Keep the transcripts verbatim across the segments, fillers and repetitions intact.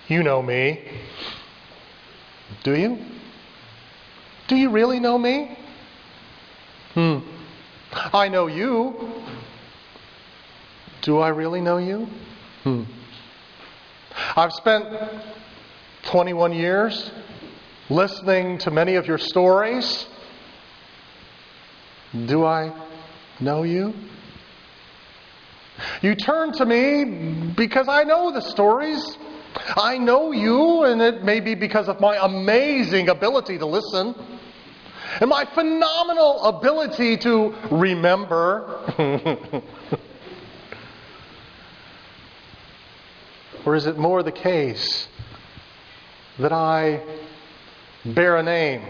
You know me. Do you? Do you really know me? Hmm. I know you. Do I really know you? Hmm. I've spent twenty-one years listening to many of your stories. Do I know you? You turn to me because I know the stories. I know you, and it may be because of my amazing ability to listen and my phenomenal ability to remember. Or is it more the case that I bear a name,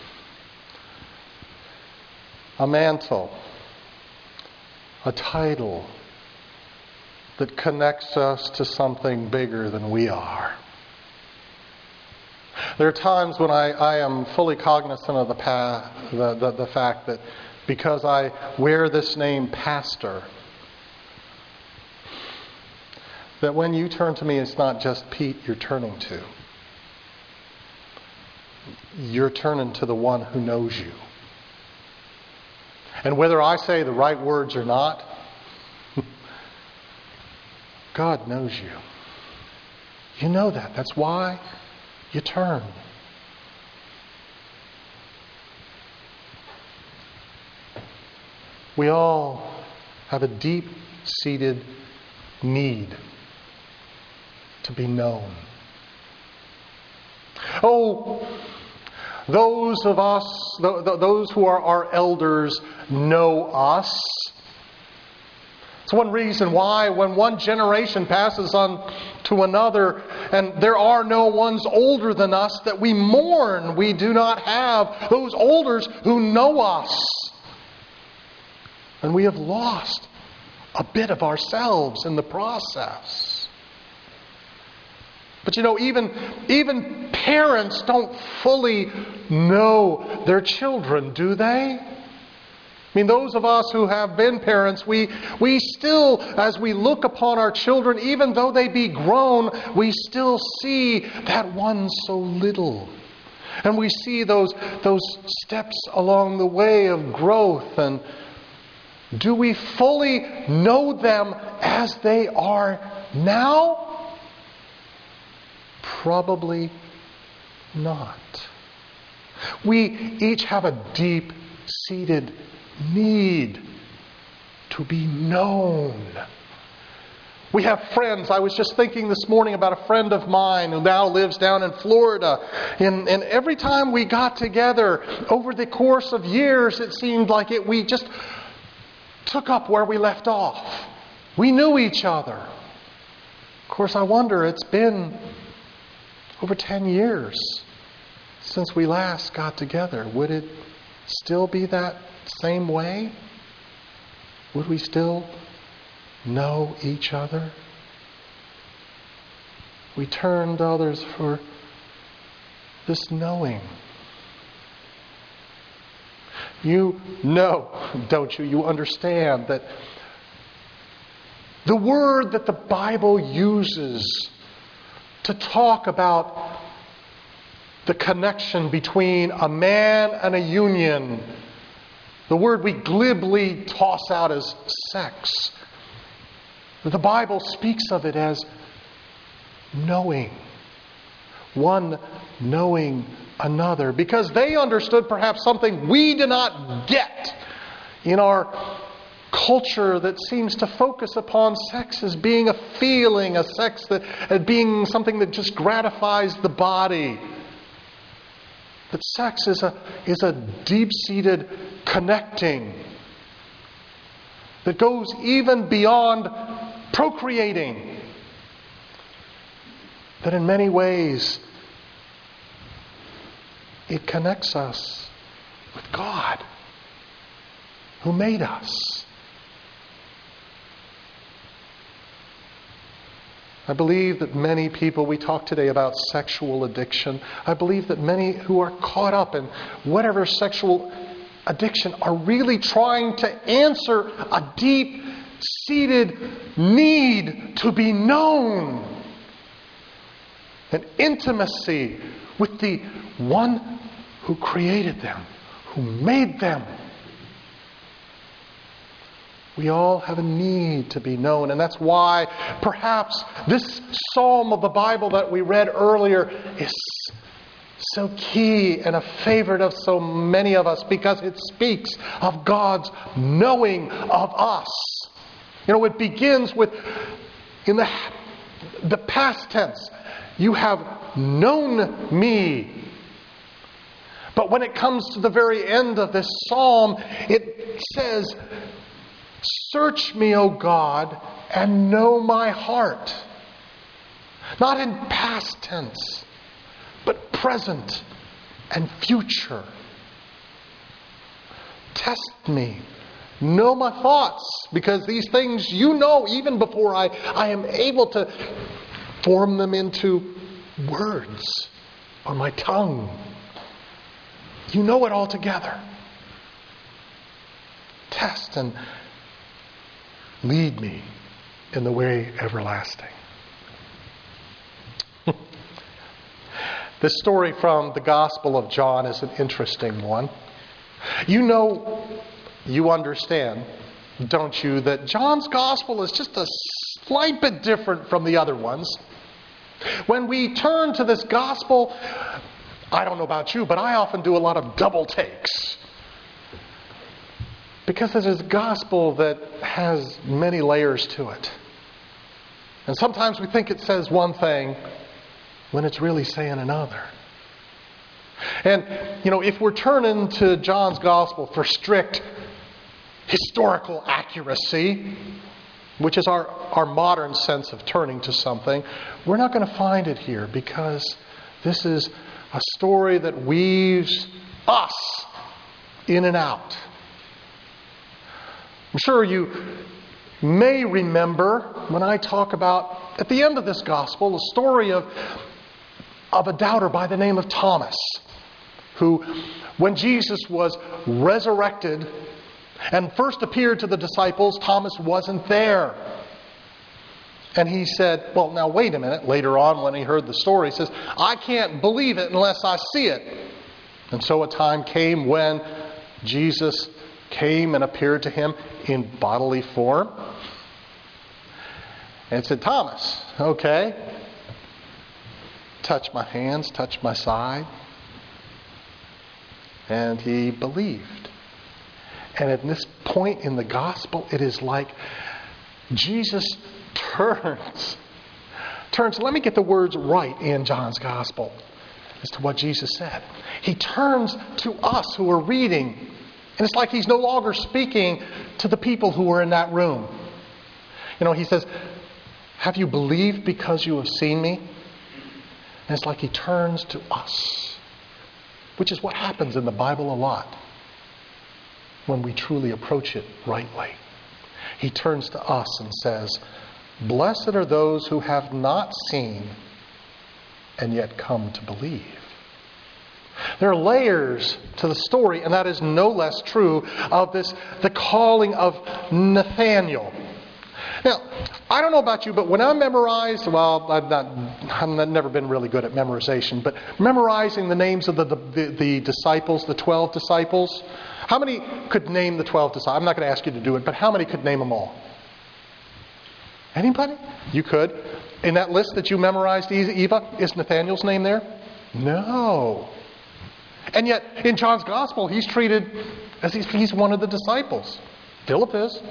a mantle, a title that connects us to something bigger than we are? There are times when I, I am fully cognizant of the, pa- the, the, the fact that because I wear this name, pastor, that when you turn to me, it's not just Pete you're turning to. You're turning to the one who knows you. And whether I say the right words or not, God knows you. You know that. That's why you turn. We all have a deep-seated need to be known. Oh, those of us, those who are our elders, know us. It's one reason why when one generation passes on to another and there are no ones older than us, that we mourn we do not have those elders who know us. And we have lost a bit of ourselves in the process. But you know, even, even parents don't fully know their children, do they? I mean, those of us who have been parents, we, we still, as we look upon our children, even though they be grown, we still see that one so little. And we see those, those steps along the way of growth. And do we fully know them as they are now? Probably not. We each have a deep-seated need to be known. We have friends. I was just thinking this morning about a friend of mine who now lives down in Florida. And, and every time we got together over the course of years, it seemed like it we just took up where we left off. We knew each other. Of course, I wonder, it's been over ten years since we last got together. Would it still be that same way? Would we still know each other? We turn to others for this knowing. You know, don't you? You understand that the word that the Bible uses to talk about the connection between a man and a union, the word we glibly toss out as sex, the Bible speaks of it as knowing. One knowing another. Because they understood perhaps something we do not get in our culture that seems to focus upon sex as being a feeling, a sex that as being something that just gratifies the body. But sex is a is a deep-seated connecting that goes even beyond procreating. That in many ways it connects us with God, who made us. I believe that many people, we talk today about sexual addiction. I believe that many who are caught up in whatever sexual addiction are really trying to answer a deep-seated need to be known. an intimacy with the one who created them, who made them. We all have a need to be known, and that's why perhaps this psalm of the Bible that we read earlier is so key and a favorite of so many of us, because it speaks of God's knowing of us. You know, it begins with, in the, the past tense, you have known me. But when it comes to the very end of this psalm, it says, search me, O God, and know my heart. Not in past tense, but present and future. Test me. Know my thoughts, because these things you know even before I, I am able to form them into words on my tongue. You know it all together. Test and lead me in the way everlasting. This story from the Gospel of John is an interesting one. You know, you understand, don't you, that John's Gospel is just a slight bit different from the other ones. When we turn to this Gospel, I don't know about you, but I often do a lot of double takes. Because it is a gospel that has many layers to it. And sometimes we think it says one thing when it's really saying another. And, you know, if we're turning to John's gospel for strict historical accuracy, which is our, our modern sense of turning to something, we're not going to find it here, because this is a story that weaves us in and out. I'm sure you may remember when I talk about, at the end of this gospel, a story of, of a doubter by the name of Thomas, who, when Jesus was resurrected and first appeared to the disciples, Thomas wasn't there. And he said, well, now wait a minute. Later on, when he heard the story, he says, I can't believe it unless I see it. And so a time came when Jesus came and appeared to him in bodily form. And said, Thomas, okay, touch my hands, touch my side. And he believed. And at this point in the gospel, it is like Jesus turns. Turns, let me get the words right in John's gospel as to what Jesus said. He turns to us who are reading. And it's like he's no longer speaking to the people who were in that room. You know, he says, have you believed because you have seen me? And it's like he turns to us, which is what happens in the Bible a lot when we truly approach it rightly. He turns to us and says, blessed are those who have not seen and yet come to believe. There are layers to the story, and that is no less true of this, the calling of Nathanael. Now, I don't know about you, but when I memorized, well, I've, not, I've never been really good at memorization, but memorizing the names of the, the, the disciples, the twelve disciples, how many could name the twelve disciples? I'm not going to ask you to do it, but how many could name them all? Anybody? You could. In that list that you memorized, Eva, is Nathanael's name there? No. And yet, in John's Gospel, he's treated as if he's one of the disciples. Philip is.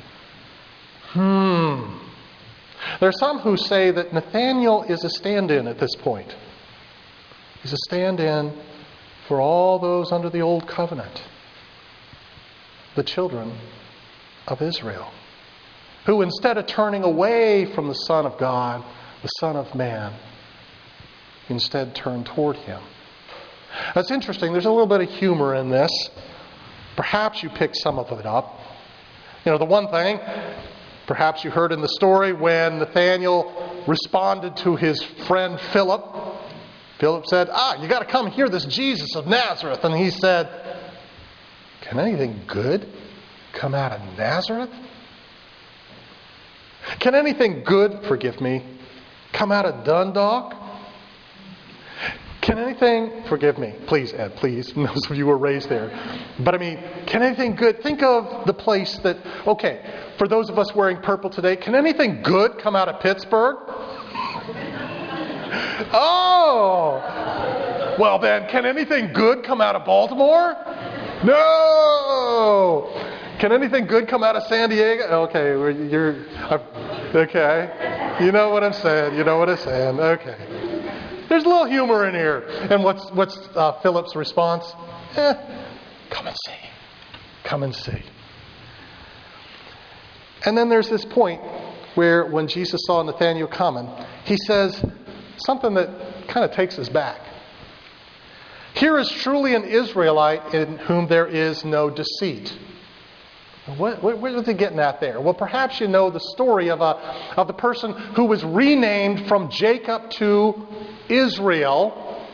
Hmm. There are some who say that Nathanael is a stand-in at this point. He's a stand-in for all those under the old covenant, the children of Israel, who instead of turning away from the Son of God, the Son of Man, instead turned toward Him. That's interesting. There's a little bit of humor in this. Perhaps you picked some of it up. You know, the one thing, perhaps you heard in the story when Nathanael responded to his friend Philip. Philip said, ah, you got to come hear this Jesus of Nazareth. And he said, can anything good come out of Nazareth? Can anything good, forgive me, come out of Dundalk? Can anything, forgive me, please, Ed, please, those of you who were raised there. But I mean, can anything good, think of the place that, okay, for those of us wearing purple today, can anything good come out of Pittsburgh? Oh! Well then, can anything good come out of Baltimore? No! Can anything good come out of San Diego? Okay, you're, okay. You know what I'm saying, you know what I'm saying, okay. There's a little humor in here. And what's what's uh, Philip's response? Eh, come and see. Come and see. And then there's this point where when Jesus saw Nathanael coming, he says something that kind of takes us back. Here is truly an Israelite in whom there is no deceit. What, what, what is he getting at there? Well, perhaps you know the story of a of the person who was renamed from Jacob to Israel.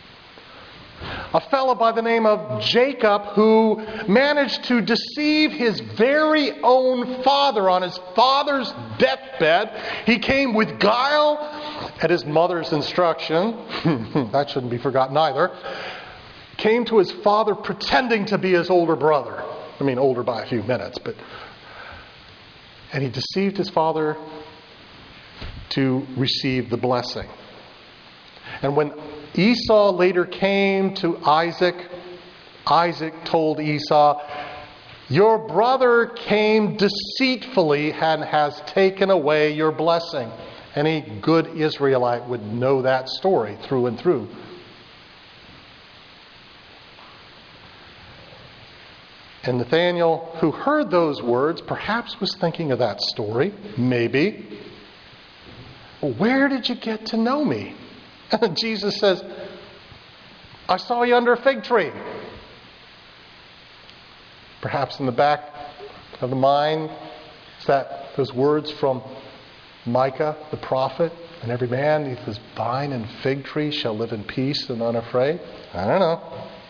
A fellow by the name of Jacob who managed to deceive his very own father on his father's deathbed. He came with guile at his mother's instruction. That shouldn't be forgotten either. Came to his father pretending to be his older brother. I mean, older by a few minutes, but... And he deceived his father to receive the blessing. And when Esau later came to Isaac, Isaac told Esau, your brother came deceitfully and has taken away your blessing. Any good Israelite would know that story through and through. And Nathanael, who heard those words, perhaps was thinking of that story. Maybe. Well, where did you get to know me? And Jesus says, I saw you under a fig tree. Perhaps in the back of the mind is that those words from Micah, the prophet, and every man neath his vine and fig tree shall live in peace and unafraid. I don't know.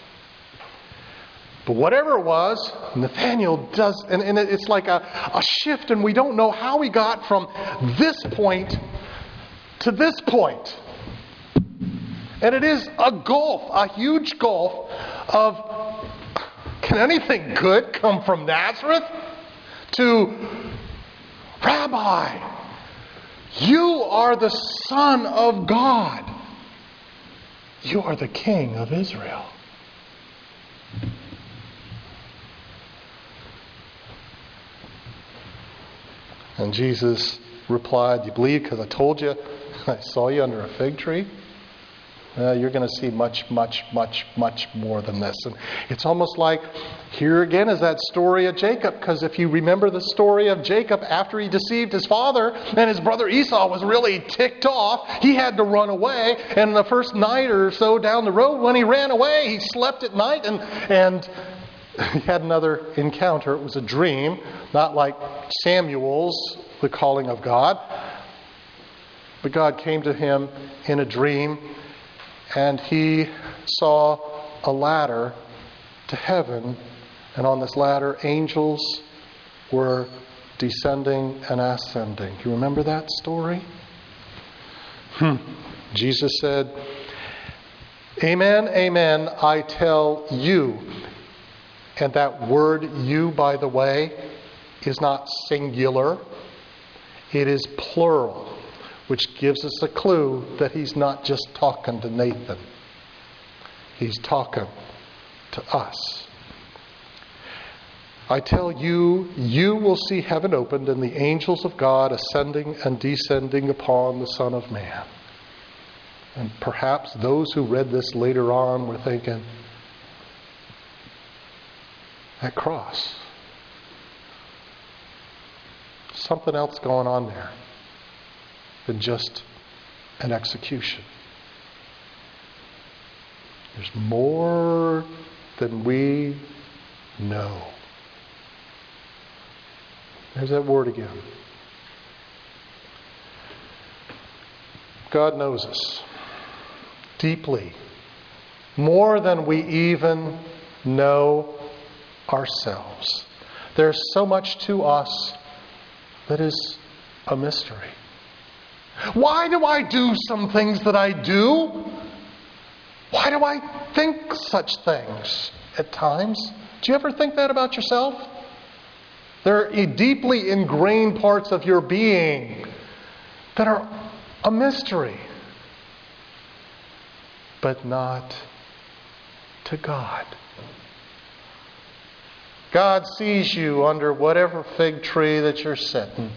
But whatever it was, Nathanael does, and, and it's like a, a shift, and we don't know how he got from this point to this point. And it is a gulf, a huge gulf of, can anything good come from Nazareth? To, Rabbi, you are the Son of God. You are the King of Israel. And Jesus replied, you believe because I told you I saw you under a fig tree? Uh, you're going to see much, much, much, much more than this. And it's almost like, here again is that story of Jacob. Because if you remember the story of Jacob after he deceived his father and his brother Esau was really ticked off, he had to run away. And the first night or so down the road when he ran away, he slept at night and and he had another encounter. It was a dream, not like Samuel's, the calling of God. But God came to him in a dream, and he saw a ladder to heaven, and on this ladder, angels were descending and ascending. You remember that story? Hmm. Jesus said, amen, amen, I tell you. And that word you, by the way, is not singular. It is plural, which gives us a clue that he's not just talking to Nathan. He's talking to us. I tell you, you will see heaven opened and the angels of God ascending and descending upon the Son of Man. And perhaps those who read this later on were thinking, that cross. Something else going on there than just an execution. There's more than we know. There's that word again. God knows us deeply, more than we even know ourselves. There's so much to us that is a mystery. Why do I do some things that I do? Why do I think such things at times? Do you ever think that about yourself? There are deeply ingrained parts of your being that are a mystery, but not to God. God sees you under whatever fig tree that you're sitting.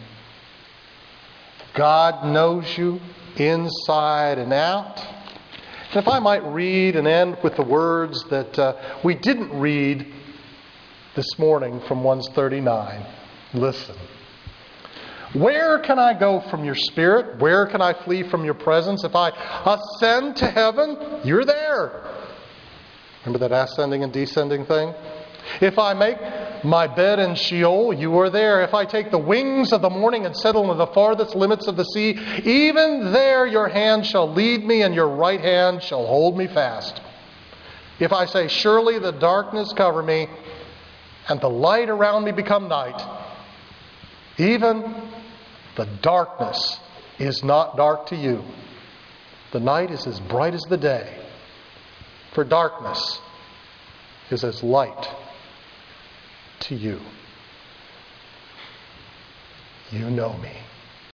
God knows you inside and out. And if I might read and end with the words that uh, we didn't read this morning from one thirty-nine. Listen. Where can I go from your Spirit? Where can I flee from your presence? If I ascend to heaven, you're there. Remember that ascending and descending thing? If I make my bed in Sheol, you are there. If I take the wings of the morning and settle in the farthest limits of the sea, even there your hand shall lead me and your right hand shall hold me fast. If I say, surely the darkness cover me and the light around me become night, even the darkness is not dark to you. The night is as bright as the day, for darkness is as light to you. You know me.